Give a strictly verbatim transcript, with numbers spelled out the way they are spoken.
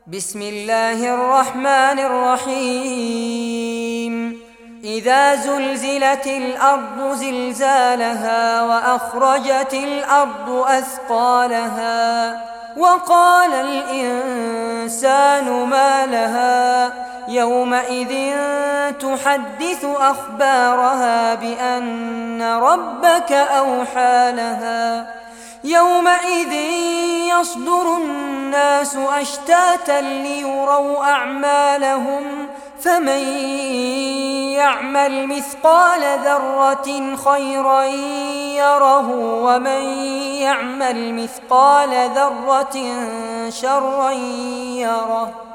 بسم الله الرحمن الرحيم إذا زلزلت الأرض زلزالها وأخرجت الأرض أثقالها وقال الإنسان ما لها يومئذ تحدث أخبارها بأن ربك أوحى لها يومئذ يصدر الناس أشتاتا ليروا أعمالهم فمن يعمل مثقال ذرة خيرا يره ومن يعمل مثقال ذرة شرا يره